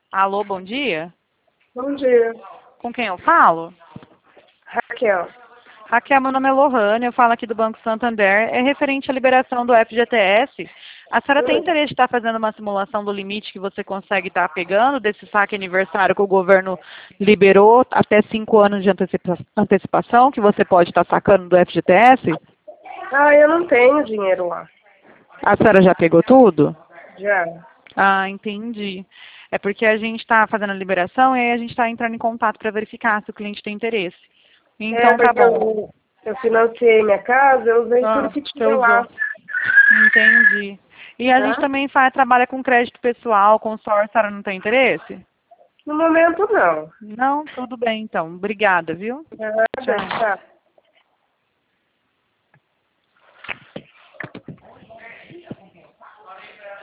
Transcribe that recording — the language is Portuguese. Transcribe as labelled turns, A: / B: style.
A: Alô, bom dia.
B: Bom dia.
A: Com quem eu falo?
B: Raquel.
A: Raquel, meu nome é Lohane, eu falo aqui do Banco Santander. É referente à liberação do FGTS. A senhora tem interesse de estar fazendo uma simulação do limite que você consegue estar pegando desse saque aniversário que o governo liberou até 5 anos de antecipação, que você pode estar sacando do FGTS?
B: Ah, eu não tenho dinheiro lá.
A: A senhora já pegou tudo?
B: Já.
A: Ah, entendi. É porque a gente está fazendo a liberação e aí a gente está entrando em contato para verificar se o cliente tem interesse. Então, tá
B: Porque
A: bom.
B: eu financiei minha casa, eu usei tudo
A: Ah,
B: que
A: você
B: tinha
A: usou.
B: lá.
A: Entendi. E a gente
B: Tá?
A: também trabalha com crédito pessoal, consórcio, a senhora não tem interesse?
B: No momento, não.
A: Não? Tudo bem, então. Obrigada, viu?
B: Nada,
A: Tchau.
B: tchau.